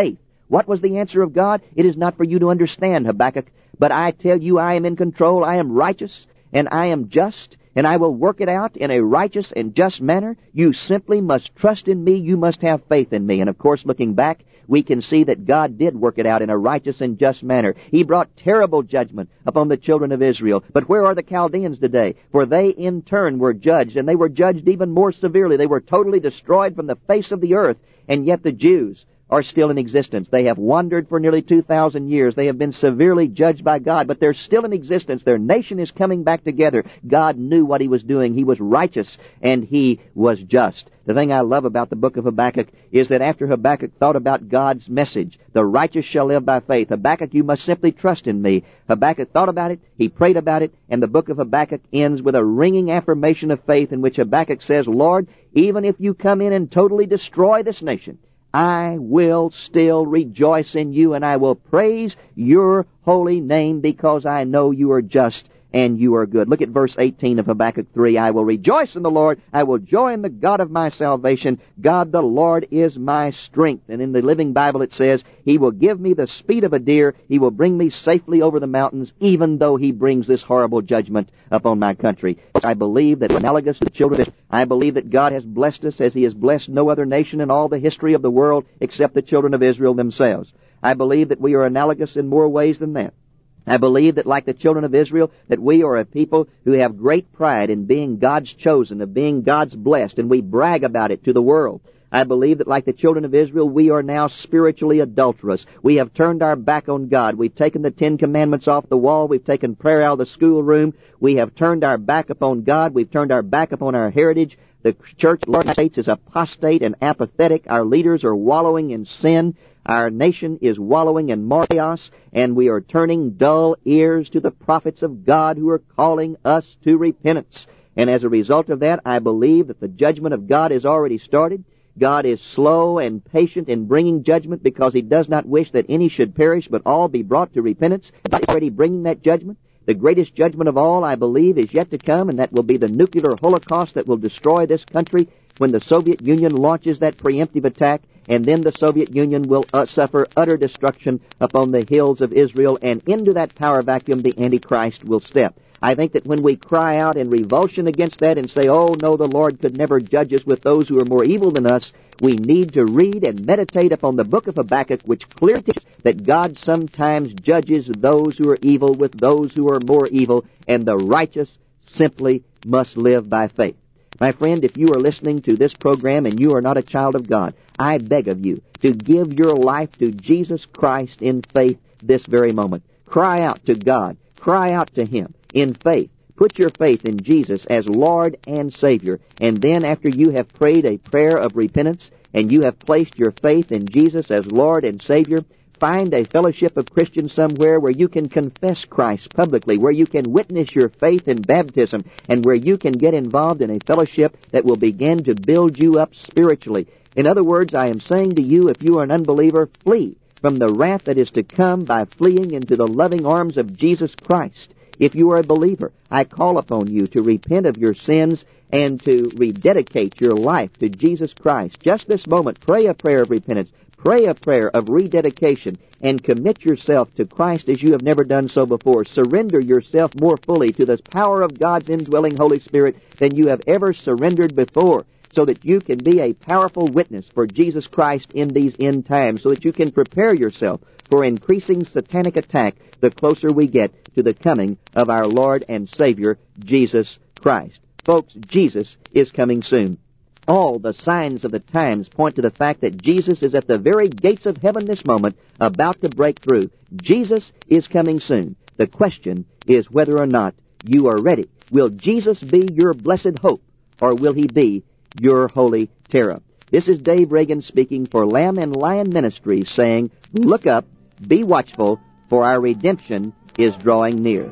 What was the answer of God? It is not for you to understand, Habakkuk, but I tell you I am in control, I am righteous, and I am just, and I will work it out in a righteous and just manner. You simply must trust in me. You must have faith in me. And of course, looking back, we can see that God did work it out in a righteous and just manner. He brought terrible judgment upon the children of Israel. But where are the Chaldeans today? For they in turn were judged, and they were judged even more severely. They were totally destroyed from the face of the earth. And yet the Jews are still in existence. They have wandered for nearly 2,000 years. They have been severely judged by God, but they're still in existence. Their nation is coming back together. God knew what He was doing. He was righteous, and He was just. The thing I love about the book of Habakkuk is that after Habakkuk thought about God's message, the righteous shall live by faith. Habakkuk, you must simply trust in me. Habakkuk thought about it, he prayed about it, and the book of Habakkuk ends with a ringing affirmation of faith in which Habakkuk says, Lord, even if you come in and totally destroy this nation, I will still rejoice in you, and I will praise your holy name because I know you are just and you are good. Look at verse 18 of Habakkuk 3. I will rejoice in the Lord. I will joy in the God of my salvation. God the Lord is my strength. And in the Living Bible it says, He will give me the speed of a deer. He will bring me safely over the mountains, even though He brings this horrible judgment upon my country. I believe that analogous to the children of Israel, I believe that God has blessed us as He has blessed no other nation in all the history of the world except the children of Israel themselves. I believe that we are analogous in more ways than that. I believe that like the children of Israel, that we are a people who have great pride in being God's chosen, of being God's blessed, and we brag about it to the world. I believe that like the children of Israel, we are now spiritually adulterous. We have turned our back on God. We've taken the 10 Commandments off the wall. We've taken prayer out of the schoolroom. We have turned our back upon God. We've turned our back upon our heritage. The church of the United States is apostate and apathetic. Our leaders are wallowing in sin. Our nation is wallowing in chaos, and we are turning dull ears to the prophets of God who are calling us to repentance. And as a result of that, I believe that the judgment of God has already started. God is slow and patient in bringing judgment because He does not wish that any should perish, but all be brought to repentance. God is already bringing that judgment. The greatest judgment of all, I believe, is yet to come, and that will be the nuclear holocaust that will destroy this country when the Soviet Union launches that preemptive attack, and then the Soviet Union will suffer utter destruction upon the hills of Israel, and into that power vacuum the Antichrist will step. I think that when we cry out in revulsion against that and say, oh, no, the Lord could never judge us with those who are more evil than us, we need to read and meditate upon the book of Habakkuk, which clearly teaches that God sometimes judges those who are evil with those who are more evil, and the righteous simply must live by faith. My friend, if you are listening to this program and you are not a child of God, I beg of you to give your life to Jesus Christ in faith this very moment. Cry out to God. Cry out to Him in faith. Put your faith in Jesus as Lord and Savior. And then after you have prayed a prayer of repentance and you have placed your faith in Jesus as Lord and Savior, find a fellowship of Christians somewhere where you can confess Christ publicly, where you can witness your faith in baptism, and where you can get involved in a fellowship that will begin to build you up spiritually. In other words, I am saying to you, if you are an unbeliever, flee from the wrath that is to come by fleeing into the loving arms of Jesus Christ. If you are a believer, I call upon you to repent of your sins and to rededicate your life to Jesus Christ. Just this moment, pray a prayer of repentance. Pray a prayer of rededication and commit yourself to Christ as you have never done so before. Surrender yourself more fully to the power of God's indwelling Holy Spirit than you have ever surrendered before, so that you can be a powerful witness for Jesus Christ in these end times, so that you can prepare yourself for increasing satanic attack the closer we get to the coming of our Lord and Savior, Jesus Christ. Folks, Jesus is coming soon. All the signs of the times point to the fact that Jesus is at the very gates of heaven this moment, about to break through. Jesus is coming soon. The question is whether or not you are ready. Will Jesus be your blessed hope, or will He be your holy terror? This is Dave Reagan speaking for Lamb and Lion Ministries, saying, look up, be watchful, for our redemption is drawing near.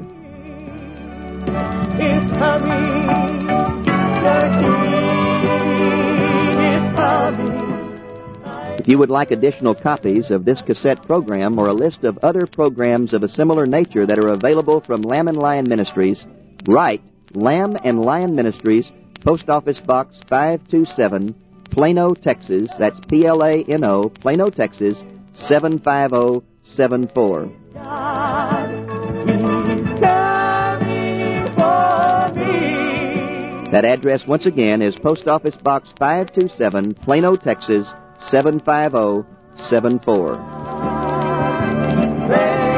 It's coming, the King is coming. If you would like additional copies of this cassette program or a list of other programs of a similar nature that are available from Lamb and Lion Ministries, write Lamb and Lion Ministries, Post Office Box 527, Plano, Texas. That's Plano, Plano, Texas, 75074. God, He's coming for me. That address, once again, is Post Office Box 527, Plano, Texas, 75074.